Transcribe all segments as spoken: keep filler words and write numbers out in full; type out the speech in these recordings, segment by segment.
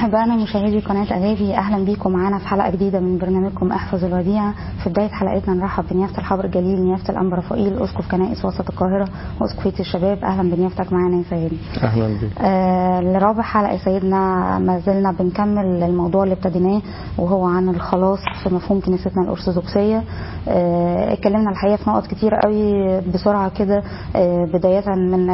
أحبائنا مشاهدي قناة أجابي، أهلا بيكم معانا في حلقة جديدة من برنامجكم احفظ الوديعة. في بداية حلقتنا نرحب بنيافة الحبر الجليل نيافة الأنبا رفائيل أسقف كنائس وسط القاهرة وأسقفية الشباب. أهلا بنيافتك معانا يا سيدنا. أهلا بك. آه لرابع حلقة يا سيدنا، ما زلنا بنكمل الموضوع اللي ابتديناه وهو عن الخلاص في مفهوم كنيستنا الأرثوذكسية. آه اتكلمنا الحقيقة في نقط كتير قوي بسرعة كده، آه بداية من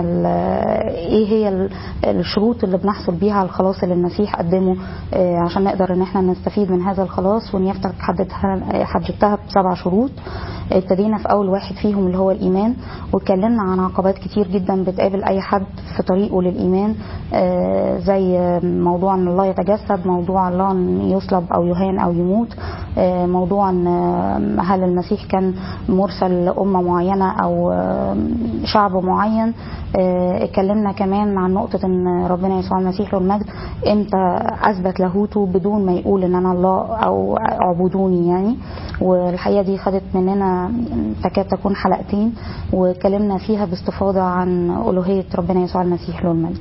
إيه هي الشروط اللي بنحصل بيها على الخلاص اللي المسيح قدمه آه عشان نقدر ان احنا نستفيد من هذا الخلاص، ونيفتك حددتها حددتها بسبع شروط. ابتدينا في اول واحد فيهم اللي هو الايمان، واتكلمنا عن عقبات كتير جدا بتقابل اي حد في طريقه للايمان، آه زي موضوع ان الله يتجسد، موضوع الله ان يصلب او يهان او يموت، آه موضوع ان هل المسيح كان مرسل لامه معينه او شعب معين. آه اتكلمنا كمان عن نقطه ان ربنا يسوع المسيح له المجد امتى اثبت لاهوته بدون ما يقول ان انا الله او اعبدوني يعني. والحقيقه دي خدت مننا تكاد تكون حلقتين، واتكلمنا فيها باستفاضه عن الوهيه ربنا يسوع المسيح له المجد.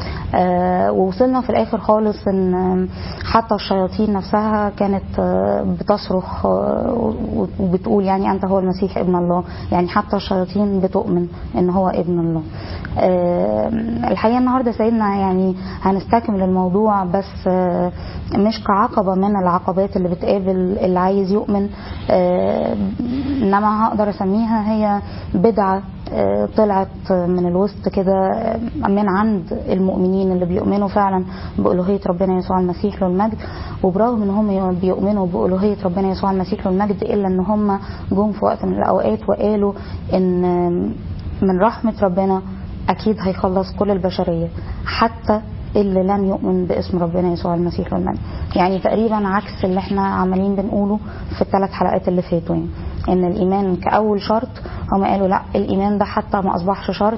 آه ووصلنا في الاخر خالص ان حتى الشياطين نفسها كانت آه بتصرخ آه وبتقول يعني انت هو المسيح ابن الله، يعني حتى الشياطين بتؤمن ان هو ابن الله. آه الحقيقه النهارده سيدنا يعني هنستكمل الموضوع، بس آه مش كعقبه من العقبات اللي بتقابل اللي عايز يؤمن، آه انما هقدر اسميها هي بدعه طلعت من الوسط كده من عند المؤمنين اللي بيؤمنوا فعلا بألوهية ربنا يسوع المسيح له المجد. وبرغم ان هم بيؤمنوا بألوهية ربنا يسوع المسيح له المجد، الا ان هم جم في وقت من الاوقات وقالوا ان من رحمة ربنا اكيد هيخلص كل البشرية حتى اللي لم يؤمن باسم ربنا يسوع المسيح له المجد. يعني تقريبا عكس اللي احنا عمالين بنقوله في الثلاث حلقات اللي فاتوا، يعني ان الايمان كاول شرط، هم قالوا لا الايمان ده حتى ما اصبحش شرط،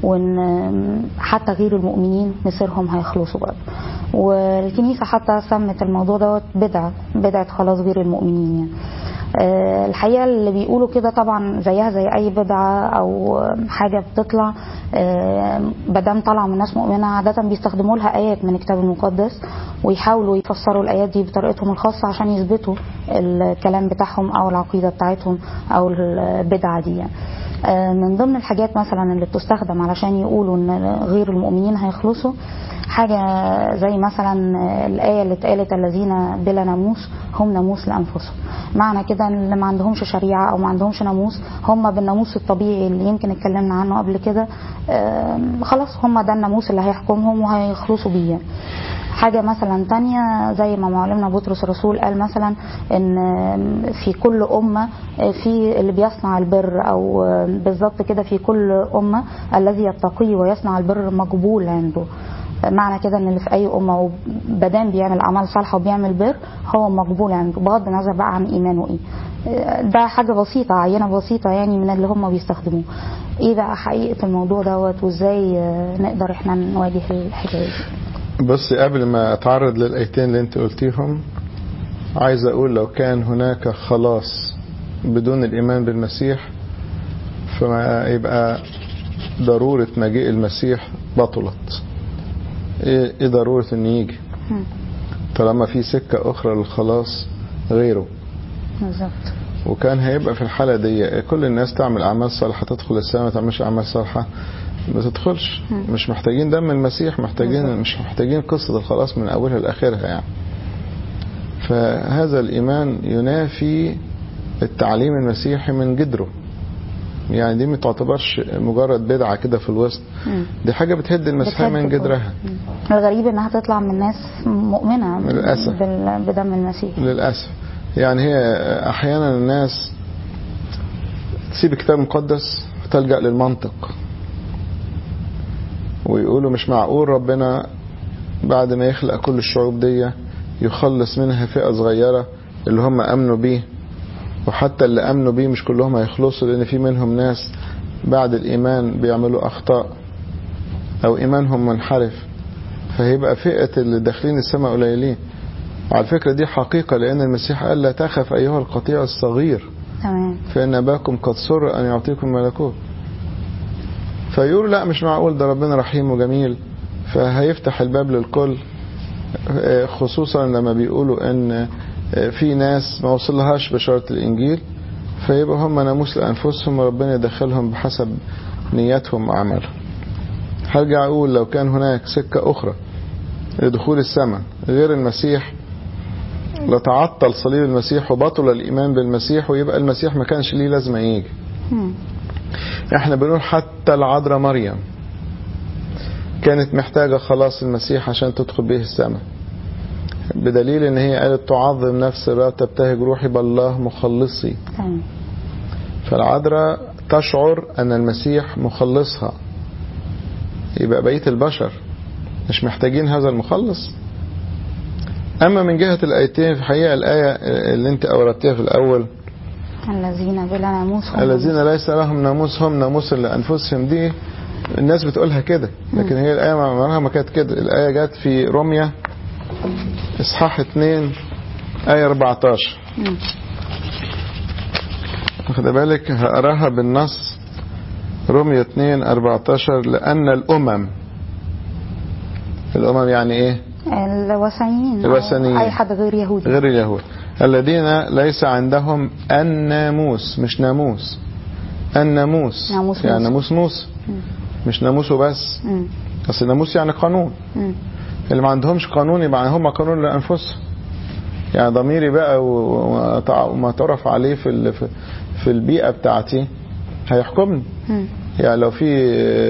وان حتى غير المؤمنين مصيرهم هيخلصوا برضه. والكنيسه حتى سمت الموضوع دوت بدعه بدعه خلاص غير المؤمنين يعني. أه الحقيقه اللي بيقولوا كده طبعا زيها زي اي بدعه او حاجه بتطلع، أه بدام طالعه من ناس مؤمنه عاده بيستخدموا لها ايات من الكتاب المقدس ويحاولوا يفسروا الايات دي بطريقتهم الخاصه عشان يثبتوا الكلام بتاعهم او العقيده بتاعتهم او البدعه دي يعني. أه من ضمن الحاجات مثلا اللي بتستخدم علشان يقولوا ان غير المؤمنين هيخلصوا حاجه زي مثلا الايه اللي اتقالت الذين بلا ناموس هم ناموس لانفسهم. معنى كده ان اللي ما عندهمش شريعه او ما عندهمش ناموس هم بالناموس الطبيعي اللي يمكن اتكلمنا عنه قبل كده، خلاص هم ده الناموس اللي هيحكمهم وهيخلصوا بيه. حاجه مثلا تانية زي ما معلمنا بطرس الرسول قال مثلا ان في كل امه في اللي بيصنع البر، او بالظبط كده في كل امه الذي يتقي ويصنع البر مقبول عنده. معنى كده ان اللي في اي امه بدام بيعمل اعمال صالحه وبيعمل بر هو مقبول عنده بغض النظر بقى عن ايمانه ايه. ده حاجه بسيطه عينه بسيطه يعني من اللي هم بيستخدموه. ايه بقى حقيقه الموضوع دوت وازاي نقدر احنا نواجه الحكايه دي؟ بص، قبل ما اتعرض للايتين اللي انت قلتيهم عايز اقول لو كان هناك خلاص بدون الايمان بالمسيح فما يبقى ضروره مجيء المسيح بطلت. ايه ايه ضروره ان يجي طالما في سكه اخرى للخلاص غيره؟ بالظبط. وكان هيبقى في الحاله دي كل الناس تعمل اعمال صالحه تدخل السماء، ما تعملش اعمال صالحه ما تدخلش. مش محتاجين دم المسيح، محتاجين بالزبط. مش محتاجين قصه الخلاص من اولها لاخرها يعني. فهذا الايمان ينافي التعليم المسيحي من جذره، يعني دي ما تعتبرش مجرد بدعه كده في الوسط، دي حاجه بتهد المسيحيه من جذرها. الغريب انها تطلع من ناس مؤمنه للاسف بدم المسيح للاسف. يعني هي احيانا الناس تسيب الكتاب المقدس وتلجأ للمنطق ويقولوا مش معقول ربنا بعد ما يخلق كل الشعوب دي يخلص منها فئة صغيرة اللي هم امنوا بيه، وحتى اللي امنوا بيه مش كلهم هيخلصوا لان في منهم ناس بعد الايمان بيعملوا اخطاء او ايمانهم منحرف، فهيبقى فئة اللي داخلين السماء قليلين. وعلى فكرة دي حقيقة، لان المسيح قال لا تخف ايها القطيع الصغير تمام فان اباكم قد سر ان يعطيكم ملكوت. فيقول لا مش معقول، ده ربنا رحيم وجميل فهيفتح الباب للكل، خصوصا لما بيقولوا ان في ناس ما وصلهاش بشارة الانجيل، فيبقى هم ناموس لانفسهم وربنا يدخلهم بحسب نياتهم واعمالهم. هرجع اقول لو كان هناك سكة اخرى لدخول السماء غير المسيح لتعطل صليب المسيح وبطل الايمان بالمسيح، ويبقى المسيح ما كانش ليه لازمة يجي. احنا بنقول حتى العذراء مريم كانت محتاجة خلاص المسيح عشان تدخل به السماء، بدليل ان هي قالت تعظم نفس لا تبتهج روحي بالله مخلصي. فالعذراء تشعر ان المسيح مخلصها، يبقى بقية البشر مش محتاجين هذا المخلص. اما من جهة الايتين في الحقيقة الاية اللي انت اوردتها في الاول الذين بلا ناموس هم الذين ليس لهم ناموس هم ناموس لانفسهم، دي الناس بتقولها كده، لكن هي الآية عمرها ما كانت كده. الآية جت في روميا إصحاح اتنين آية أربعتاشر. واخد بالك؟ هقراها بالنص. روميا اتنين أربعتاشر: لأن الأمم، الأمم يعني إيه؟ الوثنيين، الوثنيين، أي حد غير يهودي، غير اليهود، الذين ليس عندهم الناموس، مش ناموس، الناموس، ناموس يعني موسى. ناموس موسى، مش ناموسه بس. مم. اصل ناموس يعني قانون. مم. اللي ما عندهمش قانون يبقى هم قانون لانفسهم. يعني ضميري بقى وما تعرف عليه في في البيئه بتاعتي هيحكمني. مم. يعني لو في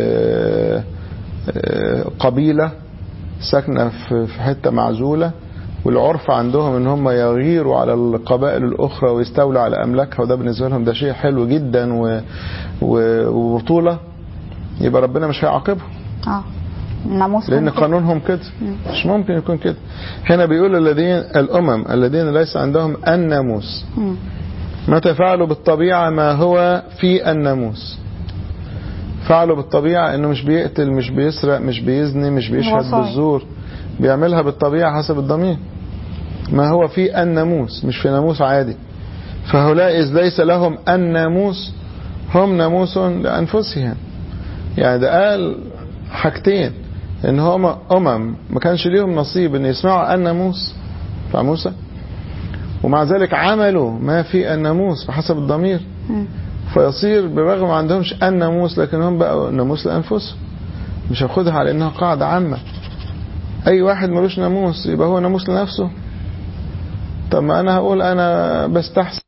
قبيله ساكنه في حته معزوله والعرف عندهم ان هم يغيروا على القبائل الاخرى ويستولوا على املاكها، وده بالنسبه لهم ده شيء حلو جدا وبطوله، يبقى ربنا مش هيعاقبهم. اه ناموس، لان قانونهم كده. مش ممكن يكون كده. هنا بيقول الذين الامم الذين ليس عندهم الناموس متى فعلوا بالطبيعه ما هو في الناموس. فعلوا بالطبيعه انه مش بيقتل، مش بيسرق، مش بيزني، مش بيشهد بالزور، بيعملها بالطبيعه حسب الضمير، ما هو في الناموس، مش في ناموس عادي. فهؤلاء إذ ليس لهم الناموس هم ناموس لأنفسهم. يعني ده قال حاجتين، ان هم امم ما كانش ليهم نصيب ان يسمعوا الناموس بتاع موسى، ومع ذلك عملوا ما في الناموس بحسب الضمير، فيصير بالرغم ما عندهمش الناموس لكن هم بقوا ناموس لانفسهم. مش هاخدها على انها قاعده عامه، اي واحد ملوش ناموس يبقى هو ناموس لنفسه. طب ما انا هقول انا بستحسن،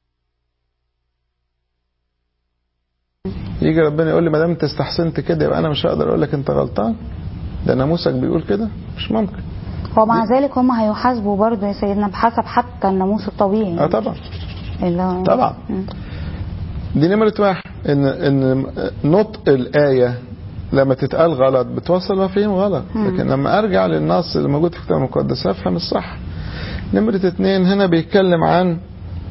يجي ربنا يقول لي ما دام انت استحسنت كده يبقى انا مش هقدر اقول لك انت غلطان، ده ناموسك بيقول كده. مش ممكن. ومع ذلك هم هيحاسبوا برضه يا سيدنا بحسب حتى الناموس الطبيعي. اه طبعا اللي... طبعا. م. دي نمرة واحد، ان ان نطق الآية لما تتقال غلط بتوصل مفاهيم غلط، لكن لما ارجع للنص اللي موجود في الكتاب المقدس افهم الصح. نمرة اتنين هنا بيتكلم عن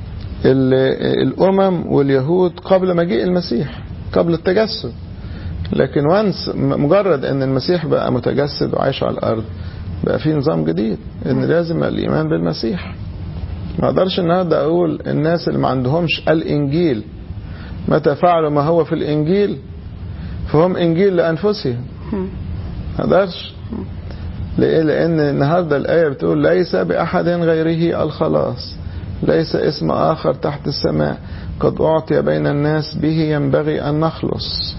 الامم واليهود قبل مجيء المسيح، قبل التجسد. لكن وانس مجرد ان المسيح بقى متجسد وعايش على الارض بقى في نظام جديد، ان لازم الايمان بالمسيح. ما اقدرش النهارده اقول الناس اللي ما عندهمش الانجيل متى فعلوا ما هو في الانجيل فهم انجيل لانفسهم. ما اقدرش. ليه؟ لان النهارده الايه بتقول ليس باحد غيره الخلاص، ليس اسم اخر تحت السماء قد اعطي بين الناس به ينبغي ان نخلص.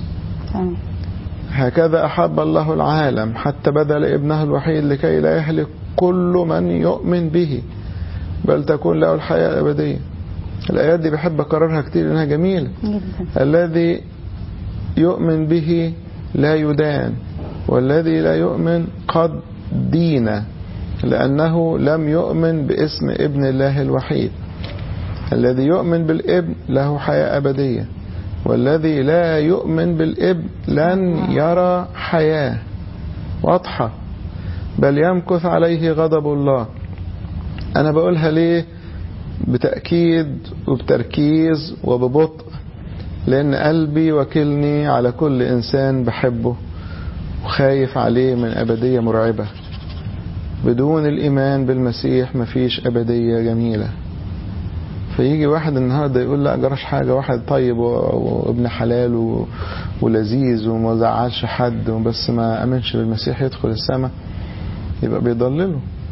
هكذا احب الله العالم حتى بذل ابنه الوحيد لكي لا يهلك كل من يؤمن به بل تكون له الحياة الأبدية. الآيات دي بحب أكررها كتير لأنها جميلة. الذي يؤمن به لا يدان، والذي لا يؤمن قد دين لأنه لم يؤمن باسم ابن الله الوحيد. الذي يؤمن بالابن له حياة أبدية، والذي لا يؤمن بالابن لن يرى حياة واضحة بل يمكث عليه غضب الله. أنا بقولها ليه بتأكيد وبتركيز وببطء؟ لأن قلبي وكلني على كل إنسان بحبه وخايف عليه من أبدية مرعبة. بدون الإيمان بالمسيح مفيش أبدية جميلة. فيجي واحد النهاردة يقول لا جراش حاجة، واحد طيب وابن حلال ولذيذ وما زعلش حد بس ما أمنش بالمسيح يدخل السماء، يبقى بيضلله.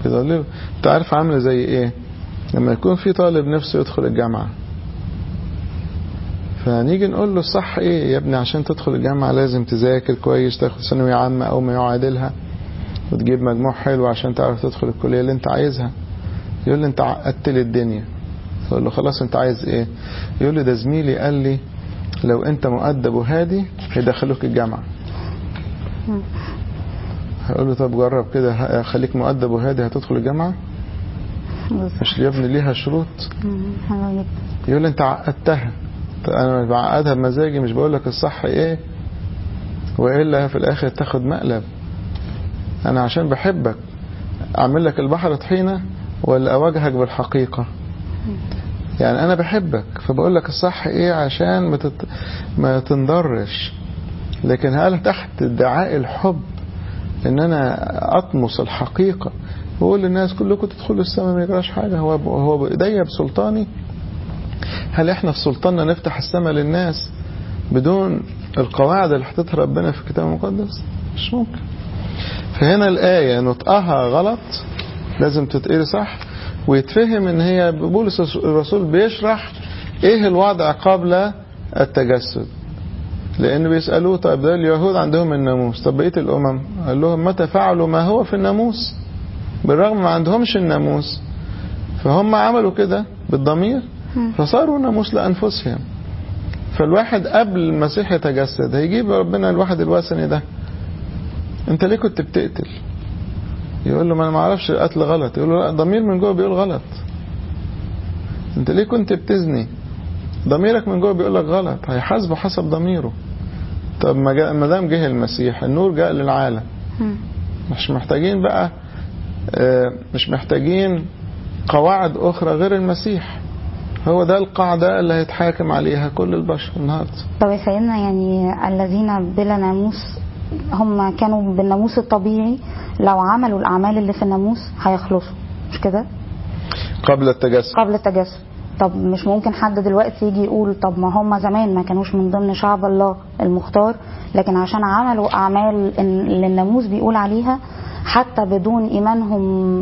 يضلله. انت عارف عامله زي ايه؟ لما يكون في طالب نفسه يدخل الجامعة، فنيجي نقول له الصح ايه يا ابني؟ عشان تدخل الجامعة لازم تذاكر كويس، تاخد ثانوية عامة او ما يعادلها، وتجيب مجموع حلو عشان تعرف تدخل الكلية اللي انت عايزها. يقول لي انت عقدت لي الدنيا. اقول له خلاص انت عايز ايه؟ يقول لي ده زميلي قال لي لو انت مؤدب وهادي هيدخلوك الجامعة. هقول له طب جرب كده، خليك مؤدب وهادي هتدخل الجامعة؟ مش يا ابني ليها شروط. يقول لي انت عقدتها. انا بعقدها بمزاجي، مش بقول لك الصح ايه، والا في الاخر تاخد مقلب. انا عشان بحبك اعمل لك البحر طحينة ولا اواجهك بالحقيقة؟ يعني انا بحبك فبقول لك الصح ايه عشان ما تت... ما تنضرش. لكن هل تحت ادعاء الحب ان انا اطمس الحقيقة واقول للناس كلكم تدخلوا السماء ما يجراش حاجة؟ هو هو بايديا بسلطاني؟ هل احنا في سلطاننا نفتح السماء للناس بدون القواعد اللي حطتها ربنا في الكتاب المقدس؟ مش ممكن. فهنا الآية نطقها غلط، لازم تتقري صح ويتفهم ان هي بولس الرسول بيشرح ايه الوضع قبل التجسد. لان بيسألوه طيب ده اليهود عندهم الناموس، طب بقية الامم؟ قال لهم متى فعلوا ما هو في الناموس؟ بالرغم ما عندهمش الناموس فهم عملوا كده بالضمير فصاروا ناموس لأنفسهم. فالواحد قبل المسيح يتجسد هيجيب ربنا الواحد الوثني ده، انت ليه كنت بتقتل؟ يقول له ما انا ما اعرفش القتل غلط. يقول له لا، ضمير من جوه بيقول غلط. انت ليه كنت بتزني؟ ضميرك من جوه بيقول لك غلط، هيحاسبه حسب ضميره. طب ما دام جه المسيح النور جاء للعالم، مش محتاجين بقى مش محتاجين قواعد اخرى غير المسيح. هو ده القاعدة اللي هيتحاكم عليها كل البشر النهارده. طب يا سيدنا يعني الذين بلا ناموس هم كانوا بالناموس الطبيعي، لو عملوا الأعمال اللي في الناموس هيخلصوا، مش كده؟ قبل التجسد. قبل التجسد. طب مش ممكن حد دلوقتي يجي يقول طب ما هم زمان ما كانوش من ضمن شعب الله المختار، لكن عشان عملوا أعمال اللي الناموس بيقول عليها حتى بدون إيمانهم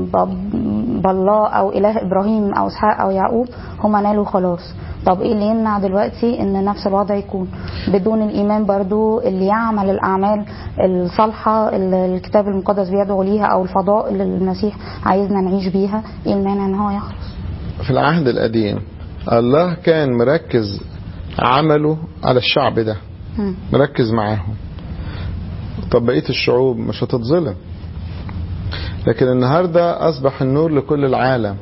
بالله أو إله إبراهيم أو إسحاق أو يعقوب هم نالوا خلاص. طب إيه اللي يمنع دلوقتي إن نفس الوضع يكون بدون الإيمان برضو اللي يعمل الأعمال الصالحة اللي الكتاب المقدس بيدعو ليها أو الفضاء اللي المسيح عايزنا نعيش بيها؟ إيه المانع إن هو يخلص؟ في العهد القديم الله كان مركز عمله على الشعب ده، مركز معاهم. طب بقية الشعوب مش هتتظلم. لكن النهاردة أصبح النور لكل العالم،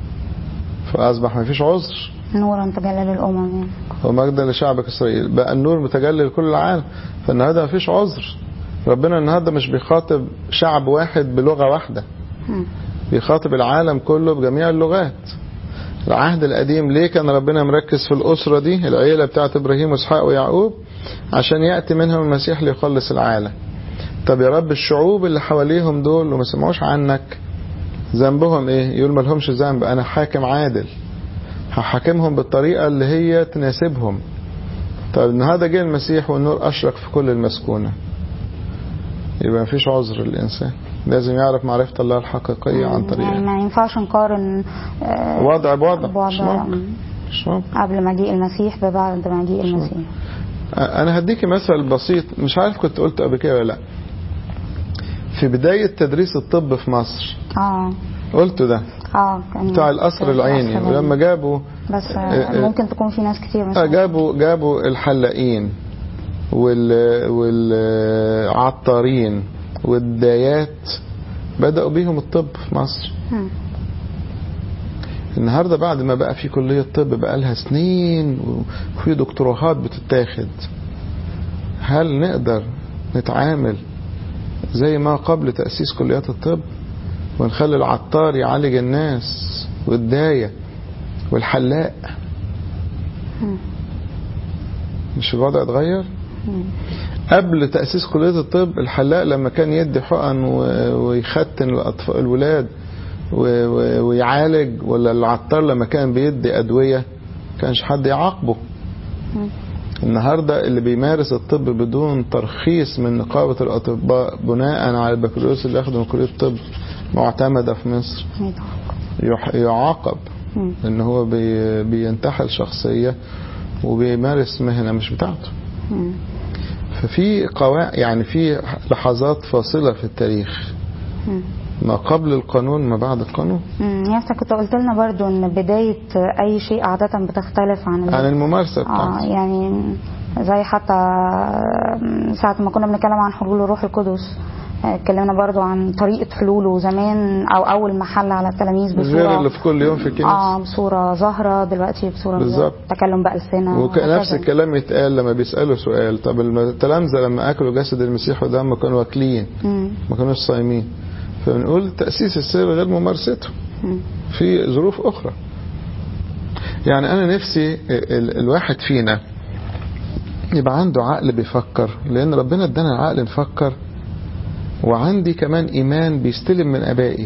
فأصبح ما فيش عذر. نورا تجلى للأمم يعني. ومجدا لشعبك إسرائيل. بقى النور متجلى لكل العالم، فالنهاردة ما فيش عذر. ربنا النهاردة مش بيخاطب شعب واحد بلغة واحدة، بيخاطب العالم كله بجميع اللغات. العهد القديم ليه كان ربنا مركز في الأسرة دي، العيلة بتاعت إبراهيم وإسحاق ويعقوب، عشان يأتي منهم المسيح ليخلص العالم. طب يا رب الشعوب اللي حواليهم دول وما سمعوش عنك ذنبهم ايه؟ يقول ما لهمش ذنب، انا حاكم عادل هحاكمهم بالطريقة اللي هي تناسبهم. طب النهارده جه المسيح والنور اشرق في كل المسكونة، يبقى ما فيش عذر للإنسان. لازم يعرف معرفة الله الحقيقية عن طريق يعني ما ينفعش نقارن وضع بوضع، مش ممكن. مش ممكن. قبل مجيء المسيح ببعد مجيء المسيح. انا هديكي مثل بسيط، مش عارف كنت قلت قبل كده ولا لا. في بداية تدريس الطب في مصر اه قلت ده اه كان بتاع القصر العيني، ولما جابوا بس ممكن تكون في ناس كتير مثلا جابوا جابوا الحلاقين وال والعطارين والدايات، بدأوا بيهم الطب في مصر. م. النهاردة بعد ما بقى في كلية طب بقى لها سنين وفي دكتوراهات بتتاخد، هل نقدر نتعامل زي ما قبل تأسيس كليات الطب ونخلي العطار يعالج الناس والداية والحلاق؟ م. مش الوضع اتغير؟ م. قبل تأسيس كلية الطب الحلاق لما كان يدي حقن ويختن الأطفال الولاد ويعالج، ولا العطار لما كان بيدي أدوية كانش حد يعاقبه. النهاردة اللي بيمارس الطب بدون ترخيص من نقابة الأطباء بناء على البكالوريوس اللي أخده من كلية الطب معتمدة في مصر يعاقب ان هو بي بينتحل شخصية وبيمارس مهنة مش بتاعته. ففي قواعد يعني في لحظات فاصلة في التاريخ، ما قبل القانون ما بعد القانون. امم يعني كنت قلت لنا برضو ان بداية اي شيء عادة بتختلف عن عن الممارسة بتاعته. آه يعني زي حتى ساعة ما كنا بنتكلم عن حلول الروح القدس اتكلمنا برضو عن طريقة حلوله زمان او اول محل على التلاميذ بصورة غير اللي في كل يوم في الكنيسة. اه بصورة ظاهرة، دلوقتي بصورة بالظبط تكلم بألسنة. ونفس الكلام يتقال لما بيسألوا سؤال، طب التلامذة لما اكلوا جسد المسيح ودمه كانوا واكلين ما كانوش صايمين، فبنقول تأسيس السر غير ممارسته في ظروف أخرى. يعني أنا نفسي ال الواحد فينا يبقى عنده عقل بيفكر، لأن ربنا ادانا عقل نفكر، وعندي كمان إيمان بيستلم من أبائي،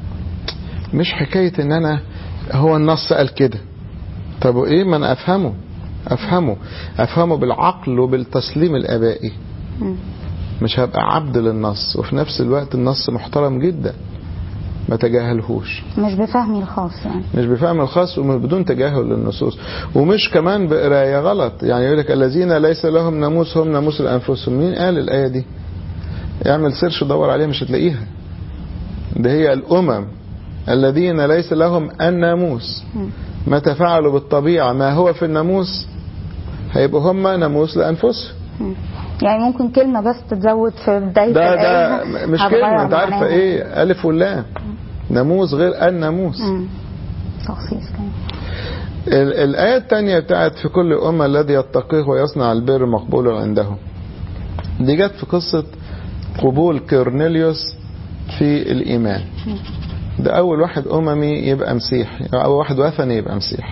مش حكاية إن أنا هو النص قال كده طب وإيه ما أنا أفهمه أفهمه أفهمه بالعقل وبالتسليم الأبائي، مش هبقى عبد للنص، وفي نفس الوقت النص محترم جدا ما تجاهلهوش، مش بفهمي الخاص يعني مش بفهم الخاص وبدون تجاهل للنصوص، ومش كمان بقرايه غلط. يعني يقول لك الذين ليس لهم ناموس هم ناموس لانفسهم. مين قال الايه دي؟ اعمل سيرش دور عليها مش هتلاقيها. ده هي الامم الذين ليس لهم الناموس متى فعلوا بالطبيعه ما هو في الناموس هيبقوا هم ناموس لانفسهم. يعني ممكن كلمة بس تتزود في بداية ده الآية ده مش كلمة، انت عارفة ايه ألف واللام، ناموس غير الناموس. تخصيص كمان. الآية الثانية بتاعت في كل أمة الذي يتقيه ويصنع البر مقبول عنده، دي جت في قصة قبول كورنيليوس في الإيمان. ده أول واحد أممي يبقى مسيح، أول واحد وثني يبقى مسيح.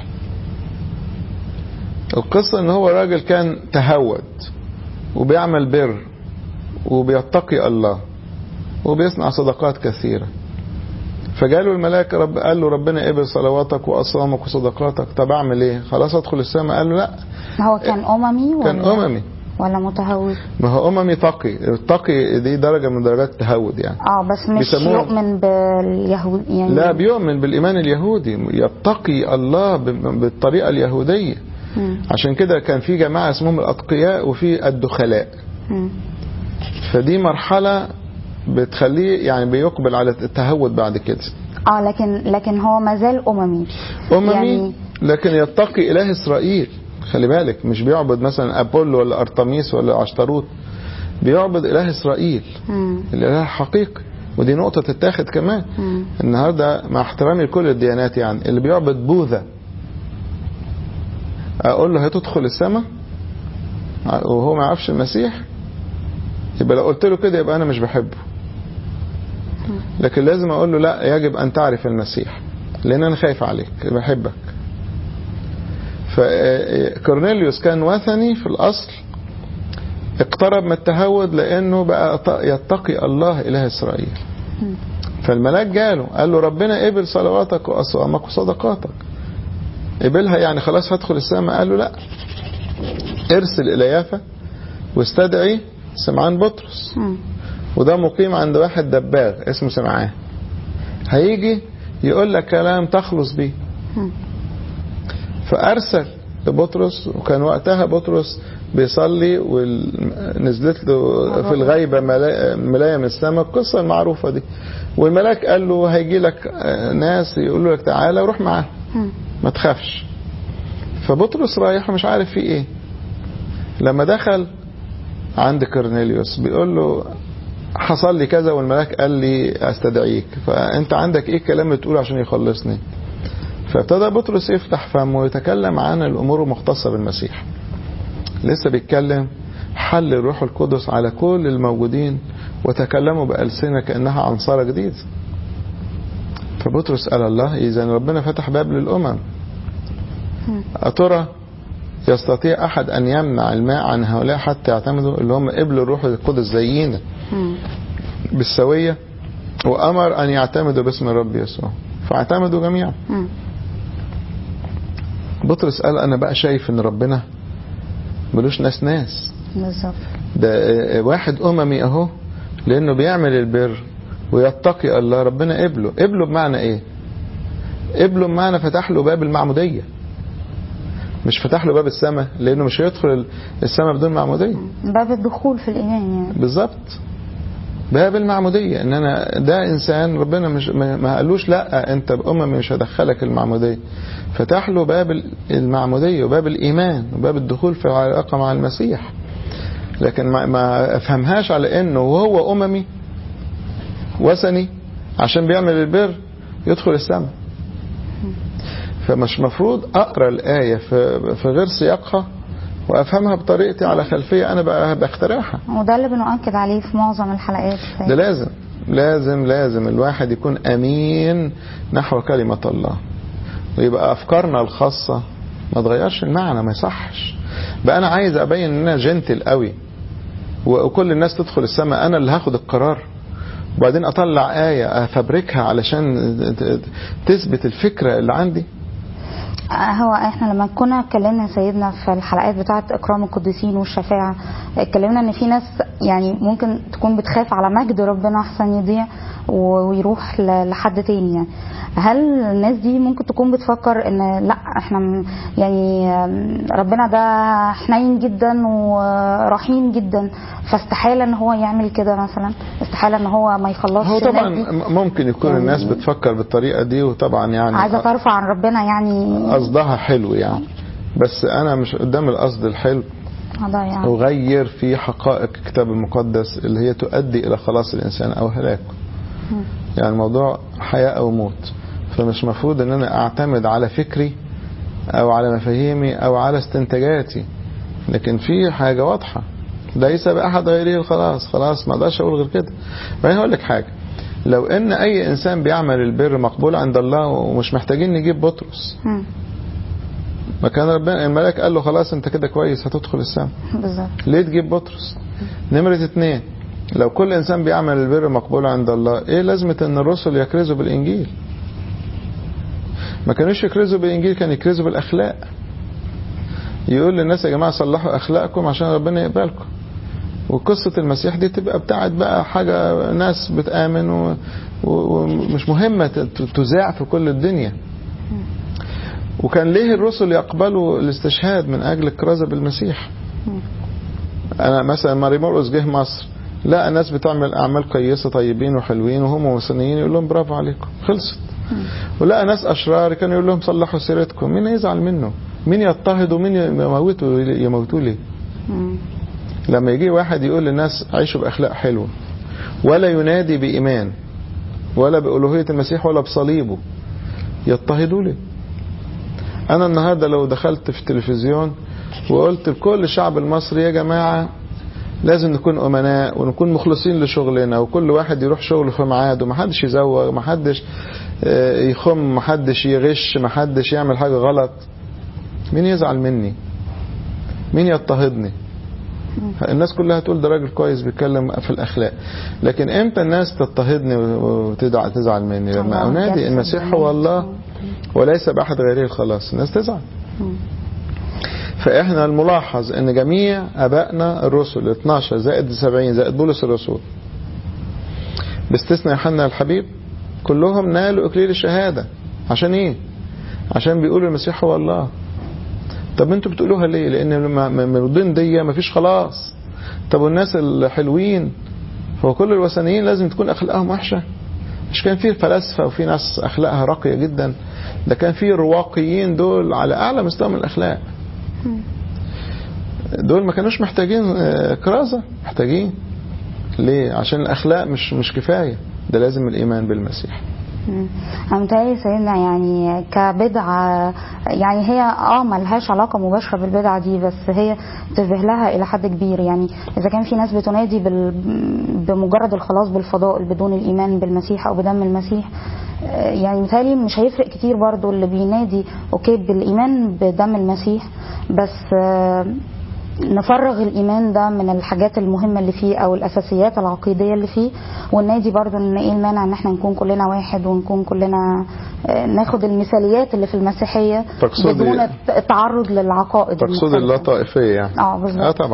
القصة إن هو راجل كان تهود وبيعمل بر وبيتقي الله وبيصنع صدقات كثيرة، فجاله الملاك رب قال له ربنا قبل صلواتك وأصوامك وصدقاتك، طب أعمل إيه؟ خلاص أدخل السماء؟ قال له لا. هو كان أممي ولا كان أممي ولا متهود؟ ما هو أممي تقي، التقي دي درجة من درجات التهود يعني. اه بس مش يؤمن باليهود يعني؟ لا بيؤمن بالإيمان اليهودي، يتقي الله بالطريقة اليهودية. م. عشان كده كان في جماعة اسمهم الأتقياء وفي الدخلاء. م. فدي مرحلة بتخليه يعني بيقبل على التهود بعد كده. اه لكن لكن هو مازال أممي أممي يعني، لكن يتقي إله إسرائيل. خلي بالك مش بيعبد مثلا أبولو ولا أرتميس ولا عشتروت، بيعبد إله إسرائيل م. الإله الحقيقي. ودي نقطة تتاخد كمان م. النهاردة مع احترامي لكل الديانات، يعني اللي بيعبد بوذا أقول له هتدخل السماء وهو ما يعرفش المسيح؟ يبقى لو قلت له كده يبقى أنا مش بحبه. لكن لازم أقول له لا، يجب أن تعرف المسيح لأن أنا خايف عليك بحبك. فكورنيليوس كان وثني في الأصل، اقترب من التهود لأنه بقى يتقي الله إله إسرائيل. فالملاك جاله قال له ربنا قبل صلواتك وأصوامك وصدقاتك. قبلها يعني خلاص هدخل السماء؟ قال له لا، ارسل إلى يافا واستدعي سمعان بطرس، وده مقيم عند واحد دباغ اسمه سمعان، هيجي يقول لك كلام تخلص بيه. فأرسل لبطرس، وكان وقتها بطرس بيصلي ونزلت له في الغيبة ملاية من السماء، القصة المعروفة دي. والملاك قال له هيجي لك ناس يقولوا لك تعالى وروح معاه ما تخافش. فبطرس رايح ومش عارف فيه ايه. لما دخل عند كورنيليوس بيقول له حصل لي كذا والملاك قال لي استدعيك، فانت عندك ايه كلام بتقوله عشان يخلصني؟ فابتدى بطرس يفتح فمه ويتكلم عن الامور المختصة بالمسيح. لسه بيتكلم حل الروح القدس على كل الموجودين وتكلموا بألسنة كأنها عنصرة جديد. فبطرس قال الله، إذا ربنا فتح باب للأمم، أترى يستطيع أحد أن يمنع الماء عن هؤلاء حتى يعتمدوا، اللي هم قبلوا الروح القدس زينا بالسوية، وأمر أن يعتمدوا باسم الرب يسوع فاعتمدوا جميعا. بطرس قال أنا بقى شايف أن ربنا ملوش ناس ناس بالظبط، ده واحد أممي أهو، لأنه بيعمل البر ويتقي الله ربنا قبله. قبله بمعنى ايه؟ قبله بمعنى فتح له باب المعمودية، مش فتح له باب السماء، لانه مش هيدخل السماء بدون معمودية. باب الدخول في الايمان يعني. بالظبط، باب المعمودية. ان انا ده انسان ربنا مش ما قالوش لا انت بأمم مش هدخلك المعمودية، فتح له باب المعمودية وباب الايمان وباب الدخول في العلاقة مع المسيح. لكن ما, ما افهمهاش على انه وهو اممي وثني عشان بيعمل البر يدخل السماء. فمش مفروض اقرا الايه في في غير سياقها وافهمها بطريقتي على خلفيه انا بقى بخترعها. وده اللي بنؤكد عليه في معظم الحلقات. ده لازم لازم لازم الواحد يكون امين نحو كلمه الله، ويبقى افكارنا الخاصه ما تغيرش المعنى، ما يصحش. بقى انا عايز ابين ان انا جنتل قوي وكل الناس تدخل السماء، انا اللي هاخد القرار، وبعدين اطلع آية افبركها علشان تثبت الفكرة اللي عندي. هو احنا لما كنا اتكلمنا سيدنا في الحلقات بتاعه اكرام القديسين والشفاعة، اتكلمنا ان في ناس يعني ممكن تكون بتخاف على مجد ربنا احسن يضيع ويروح لحد تاني. يعني هل الناس دي ممكن تكون بتفكر ان لا احنا يعني ربنا ده حنين جدا ورحيم جدا فاستحالة ان هو يعمل كده مثلا، استحالة ان هو ما يخلصش؟ هو طبعا ممكن يكون يعني الناس بتفكر بالطريقة دي، وطبعا يعني عايزة ترفع عن ربنا يعني قصدها حلو يعني، بس انا مش قدام القصد الحلو يعني. وغير في حقائق الكتاب المقدس اللي هي تؤدي الى خلاص الانسان او هلاكه. يعني الموضوع حياة او موت، فمش مفروض ان انا اعتمد على فكري او على مفاهيمي او على استنتاجاتي، لكن في حاجة واضحة ليس بأحد غيره الخلاص. خلاص ما اقدرش اقول غير كده. بعدين هقول لك حاجة، لو ان اي انسان بيعمل البر مقبول عند الله ومش محتاجين نجيب بطرس، ما كان ربنا الملك قال له خلاص انت كده كويس هتدخل السماء، بالظبط. ليه تجيب بطرس؟ نمرة اتنين، لو كل انسان بيعمل البر مقبول عند الله، ايه لازمة ان الرسل يكرزوا بالانجيل؟ ما كانوش يكرزوا بالانجيل، كانوا يكرزوا بالاخلاق. يقول للناس يا جماعة صلحوا اخلاقكم عشان ربنا يقبلكم. وقصة المسيح دي تبقى بتاعت بقى حاجة ناس بتآمن و... ومش مهمة تذاع في كل الدنيا. وكان ليه الرسل يقبلوا الاستشهاد من اجل الكرازة بالمسيح؟ انا مثلا ماري مرقس جه مصر، لا الناس بتعمل اعمال كويسة طيبين وحلوين وهم وثنيين، يقول لهم برافو عليكم خلصت. ولا ناس اشرار كانوا يقول لهم صلحوا سيرتكم، مين يزعل منه؟ مين يضطهد ومين يموتوا يموتوا ليه؟ لما يجي واحد يقول للناس عيشوا باخلاق حلوه ولا ينادي بايمان ولا بألوهية المسيح ولا بصليبه، يضطهدوا ليه؟ انا النهارده لو دخلت في التلفزيون وقلت لكل الشعب المصري يا جماعه لازم نكون امناء ونكون مخلصين لشغلنا وكل واحد يروح شغله في ميعاده ومحدش يزوغ، محدش يخم، محدش يغش، محدش يعمل حاجه غلط، مين يزعل مني؟ مين يضطهدني؟ الناس كلها تقول ده راجل كويس بيتكلم في الاخلاق. لكن امتى الناس تضطهدني وتزعل مني؟ لما انادي المسيح هو الله وليس باحد غيره الخلاص، الناس تزعل. فاحنا الملاحظ ان جميع ابائنا الرسل اثناشر زائد سبعين زائد بولس الرسول باستثناء يوحنا الحبيب كلهم نالوا اكليل الشهاده. عشان ايه؟ عشان بيقولوا المسيح هو الله. طب انتوا بتقولوها ليه؟ لان من الدين دي مفيش خلاص. طب والناس الحلوين هو كل الوثنيين لازم تكون اخلاقهم وحشه؟ مش كان فيه فلاسفه وفي ناس اخلاقها راقيه جدا؟ ده كان فيه رواقيين دول على اعلى مستوى من الاخلاق. دول ما كانوش محتاجين كرازه، محتاجين ليه؟ عشان الاخلاق مش مش كفايه، ده لازم الايمان بالمسيح. أنا متهيألي سيدنا يعني كبدعة يعني هي اه ملهاش علاقة مباشرة بالبدعة دي، بس هي تشبه لها إلى حد كبير. يعني إذا كان في ناس بتنادي بال... بمجرد الخلاص بالفضائل بدون الإيمان بالمسيح أو بدم المسيح، يعني متهيألي مش هيفرق كتير برضو اللي بينادي أوكي بالإيمان بدم المسيح، بس نفرغ الإيمان ده من الحاجات المهمة اللي فيه أو الأساسيات العقيدية اللي فيه، والنادي برضو إن إيه المانع إن إحنا نكون كلنا واحد ونكون كلنا ناخد المثاليات اللي في المسيحية بدون التعرض للعقائد. تقصد اللا طائفية يعني؟ اه بالظبط. اه طبعا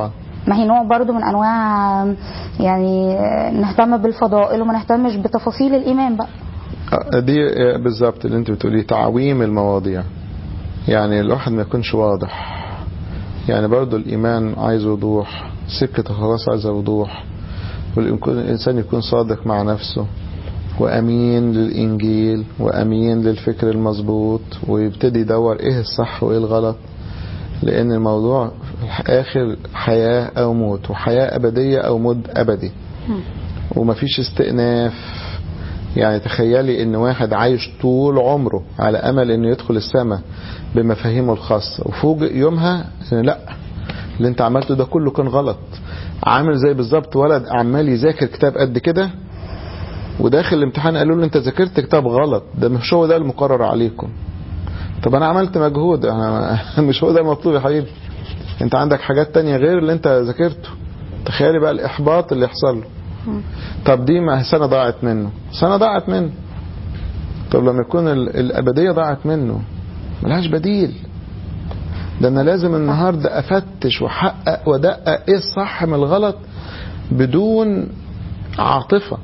ما هي نوع برضو من انواع يعني نهتم بالفضائل وما نهتمش بتفاصيل الايمان بقى. دي بالظبط اللي انت بتقوليه، تعويم المواضيع. يعني الواحد ما يكونش واضح. يعني برضو الايمان عايز وضوح، سكة الخلاص عايز وضوح، والإنسان يكون صادق مع نفسه وأمين للإنجيل وأمين للفكر المظبوط، ويبتدي يدور إيه الصح وإيه الغلط. لأن الموضوع في الآخر حياة أو موت، وحياة أبدية أو موت أبدي، ومفيش استئناف. يعني تخيلي إن واحد عايش طول عمره على أمل إنه يدخل السماء بمفاهيمه الخاصة، وفوجئ يومها لا، اللي انت عملته ده كله كان غلط. عامل زي بالظبط ولد عمال يذاكر كتاب قد كده، وداخل الامتحان قالوا له انت ذاكرت كتاب غلط، ده مش هو ده المقرر عليكم. طب انا عملت مجهود، انا مش هو ده المطلوب يا حبيبي، انت عندك حاجات تانية غير اللي انت ذاكرته. تخيلي بقى الاحباط اللي يحصل له. طب دي ما سنة ضاعت منه، سنة ضاعت منه. طب لما يكون الابدية ضاعت منه ملهاش بديل. ده انا لازم النهاردة افتش وحقق ودقق ايه الصح من الغلط، بدون عاطفة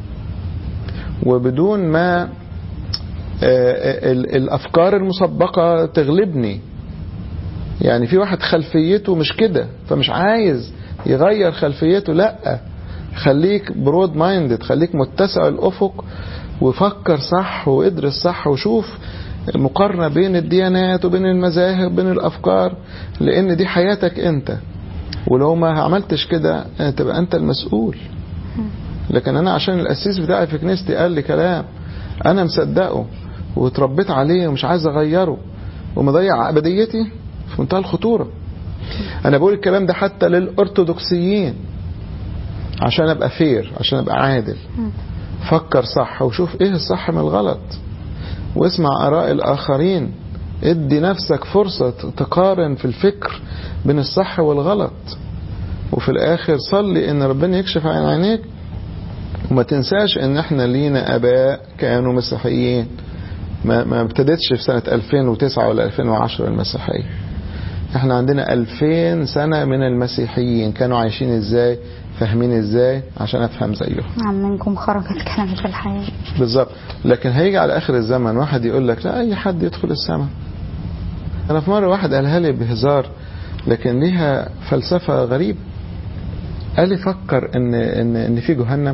وبدون ما الافكار المسبقة تغلبني. يعني في واحد خلفيته مش كده فمش عايز يغير خلفيته، لا، خليك برود مايندد، خليك متسع الافق وفكر صح وادرس صح وشوف مقارنة بين الديانات وبين المذاهب وبين الافكار، لان دي حياتك انت. ولو ما عملتش كده تبقى انت المسؤول. لكن انا عشان الاسيس بتاعي في كنيستي قال لي كلام انا مصدقه وتربيت عليه ومش عايز اغيره ومضيع ابديتي، في منتهى الخطورة. انا بقول الكلام ده حتى للارثوذكسيين عشان ابقى فير، عشان ابقى عادل. فكر صح وشوف ايه الصح من الغلط، واسمع اراء الاخرين، ادي نفسك فرصة تقارن في الفكر بين الصح والغلط، وفي الاخر صلي ان ربنا يكشف عن عينيك. وما تنساش ان احنا لينا اباء كانوا مسيحيين، ما ما ابتدتش في سنة ألفين وتسعة ولا ألفين وعشرة المسيحية. احنا عندنا ألفين سنة من المسيحيين كانوا عايشين ازاي، فاهمين ازاي، عشان افهم زيهم. نعم، منكم خرجت كلمة الحياة. بالظبط. لكن هيجي على اخر الزمن واحد يقول لك لا اي حد يدخل السماء. انا في مرة واحد قالها لي بهزار لكن ليها فلسفة غريبة. قال لي فكر ان ان ان في جهنم.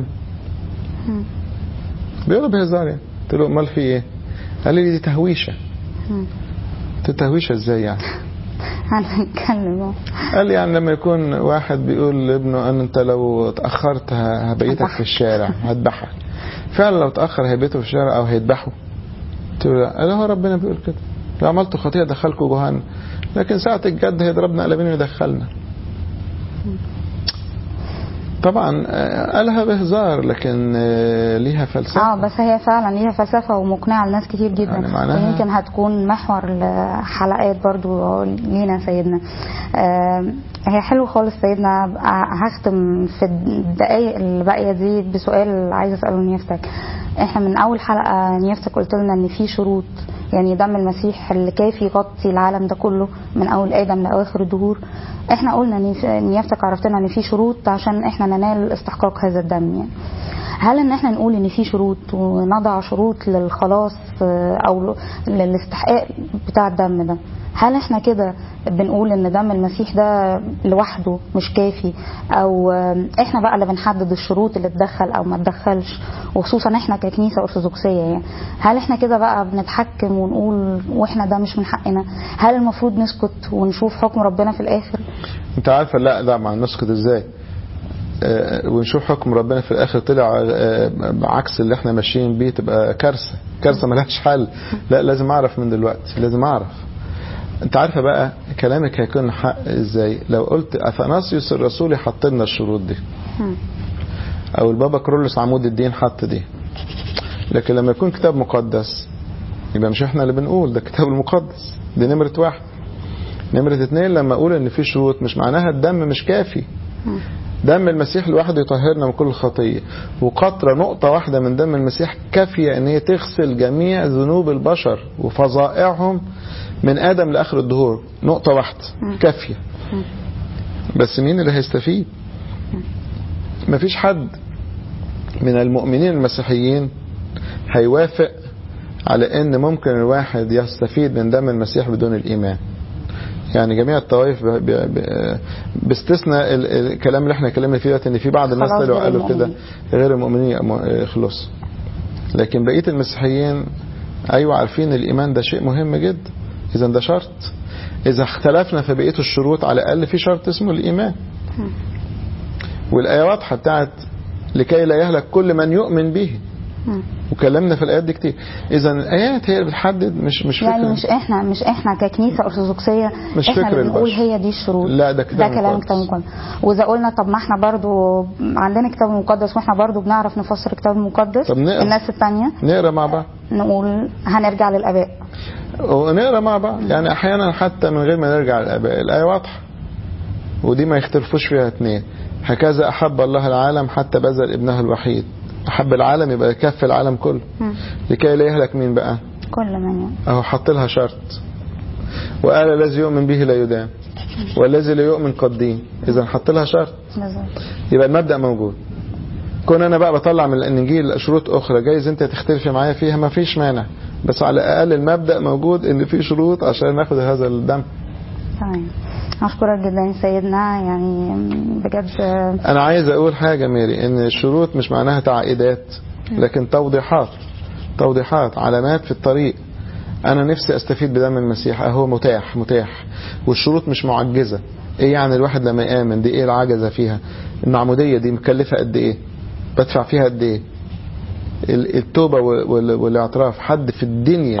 بيقولوا بهزار يعني. قلت له امال في ايه؟ قال لي دي تهويشة. تتهويشة ازاي يعني؟ هنتكلم. قال لي يعني لما يكون واحد بيقول لابنه ان انت لو اتأخرت هبيتك في الشارع هذبحك، فعلا لو اتأخر هيبيته في الشارع او هيذبحه. قلت له قال هو ربنا بيقول كده، لو عملتوا خطيئة دخلكوا جهنم، لكن ساعة الجد هيضربنا قلبين ويدخلنا. طبعا قالها بهزار لكن ليها فلسفة. اه بس هي فعلا ليها فلسفة ومقنعة لناس كتير جدا، يعني ويمكن هتكون محور حلقات برضو لينا سيدنا. آه هي حلو خالص سيدنا. هختم في الدقايق اللي باقيه دي بسؤال عايزه اساله نيافتك. احنا من اول حلقه نيافتك قلت لنا ان في شروط، يعني دم المسيح اللي كافي يغطي العالم ده كله من اول ادم لاواخر الدهور. احنا قلنا ان نيافتك عرفتنا ان في شروط عشان احنا ننال استحقاق هذا الدم. يعني هل ان احنا نقول ان في شروط ونضع شروط للخلاص او للاستحقاق بتاع الدم ده، هل احنا كده بنقول ان دم المسيح ده لوحده مش كافي، او احنا بقى اللي بنحدد الشروط اللي تدخل او ما تدخلش، وخصوصا احنا ككنيسة ارثوذكسية؟ يعني هل احنا كده بقى بنتحكم ونقول واحنا ده مش من حقنا؟ هل المفروض نسكت ونشوف حكم ربنا في الاخر؟ انت عارفة لا لا ما نسكت ازاي اه ونشوف حكم ربنا في الاخر طلع اه بعكس اللي احنا ماشيين بيه، تبقى كارثة كارثة ملهاش حل. لا لازم اعرف من دلوقتي، لازم اعرف. انت عارفه بقى كلامك هيكون حق ازاي لو قلت اثناسيوس الرسولي حط لنا الشروط دي، او البابا كرولوس عمود الدين حط دي. لكن لما يكون كتاب مقدس يبقى مش احنا اللي بنقول، ده الكتاب المقدس. دي نمرة واحد. نمرة اتنين، لما اقول ان في شروط مش معناها الدم مش كافي. دم المسيح لوحده يطهرنا من كل خطية، وقطرة نقطة واحدة من دم المسيح كافية ان هي تغسل جميع ذنوب البشر وفظائعهم من آدم لآخر الدهور. نقطة واحدة كافية. بس مين اللي هيستفيد؟ مفيش حد من المؤمنين المسيحيين هيوافق على ان ممكن الواحد يستفيد من دم المسيح بدون الايمان. يعني جميع الطوائف باستثناء الكلام اللي احنا اتكلمنا فيه ان في بعض الناس طلعوا قالوا كده غير المؤمنين يخلصوا، لكن بقيه المسيحيين ايوه عارفين الايمان ده شيء مهم جدا. اذا ده شرط، اذا اختلفنا في بقيه الشروط على الاقل في شرط اسمه الايمان. والايه واضحه بتاعت لكي لا يهلك كل من يؤمن به، وكلمنا في الايات دي كتير. اذا الايات هي اللي بتحدد، مش مش يعني فكرة. مش احنا مش احنا ككنيسه ارثوذكسيه مش احنا فكر اللي بنقول البشر. هي دي الشروط. لا ده كتاب ده كلام كتاب مقدس. واذا قلنا طب ما احنا برضو عندنا كتاب مقدس واحنا برضو بنعرف نفسر الكتاب المقدس، الناس الثانيه نقرا مع بعض، نقول هنرجع للاباء ونقرا مع بعض. يعني احيانا حتى من غير ما نرجع للاباء الايه واضحه، ودي ما يختلفوش فيها اثنين. هكذا احب الله العالم حتى بذل ابنه الوحيد. احب العالم يبقى يكفي العالم كله. م. لكي لا يهلك مين بقى؟ كل من اهو حط لها شرط، وقال الذي يؤمن به لا يدان والذي لا يؤمن قد دين. اذا حط لها شرط يبقى المبدأ موجود. كون انا بقى بطلع من الانجيل شروط اخرى جايز انت تختلفي معايا فيها، ما فيش مانع، بس على الاقل المبدأ موجود ان في شروط عشان ناخد هذا الدم. تمام. أشكرك جدا يا سيدنا، يعني بجد. أنا عايز أقول حاجة ميري، إن الشروط مش معناها تعقيدات، لكن توضيحات توضيحات علامات في الطريق. أنا نفسي أستفيد بدم المسيح، أهو متاح متاح والشروط مش معجزة. إيه يعني الواحد لما يآمن دي إيه العجزة فيها؟ المعمودية دي مكلفة قد إيه؟ بدفع فيها قد إيه؟ التوبة والاعتراف حد في الدنيا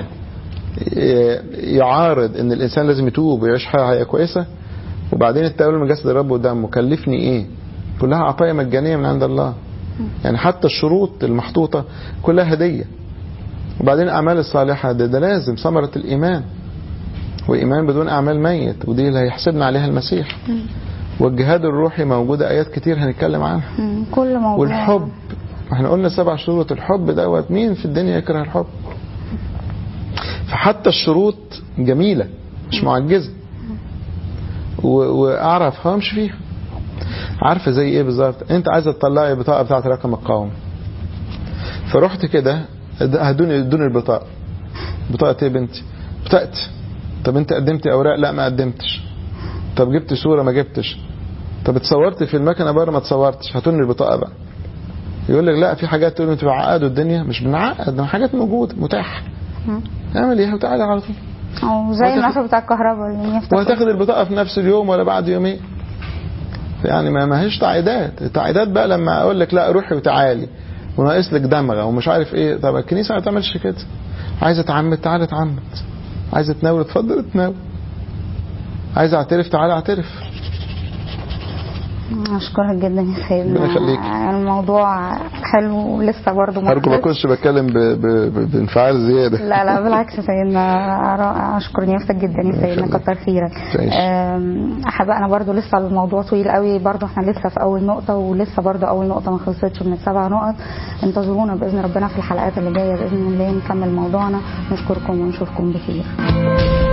يعارض ان الانسان لازم يتوب ويعيش حياه كويسه؟ وبعدين التأويل من جسد الرب ودمه مكلفني ايه؟ كلها عطايا مجانيه من عند الله. يعني حتى الشروط المحطوطه كلها هديه. وبعدين الاعمال الصالحه ده, ده لازم ثمره الايمان، وايمان بدون اعمال ميت، ودي اللي هيحسبنا عليها المسيح. والجهاد الروحي موجوده ايات كتير هنتكلم عنها. كل موضوع. والحب احنا قلنا سبع شروط. الحب دوت مين في الدنيا يكره الحب؟ فحتى الشروط جميلة مش معجزة، واعرف همشي فيها. عارفة زي ايه بالظبط؟ انت عايزة تطلعي البطاقة بتاعت رقم القومي، فرحت كده هدوني ادوني البطاقة. بطاقة ايه بنتي؟ بطاقتي. طب انت قدمتي اوراق؟ لا ما قدمتش. طب جبت صورة؟ ما جبتش. طب اتصورت في المكنة بره؟ ما اتصورتش. هاتوني البطاقة بقى. يقول لك لا في حاجات تقول انتوا بتعقدوا الدنيا. مش بنعقد، حاجات موجودة متاحة. اعمل ايه وتعالى على طول. او زي المثل بتاع الكهرباء اللي يفتح وهتاخد البطاقه في نفس اليوم ولا بعد يومين. يعني ما ماهيش تعقيدات. التعقيدات بقى لما اقول لك لا روحي وتعالي وناقص لك دمغه ومش عارف ايه. طب الكنيسه ما تعملش كده. عايزه تعمد تعالى تعمد، عايزه تناول اتفضل تناول، عايزه اعترف تعالى اعترف. اشكرك جدا يا سيدنا. ربنا يخليك. الموضوع حلو ولسه برضه ما ارجو ما اكونش بتكلم بانفعال زياده. لا لا بالعكس يا سيدنا، اشكر نيافتك جدا يا سيدنا، كتر خيرك. احبائنا برضه لسه الموضوع طويل قوي، برضه احنا لسه في اول نقطه، ولسه برضه اول نقطه ما خلصتش من السبع نقط. انتظرونا باذن ربنا في الحلقات اللي جايه باذن الله نكمل موضوعنا. نشكركم ونشوفكم بخير.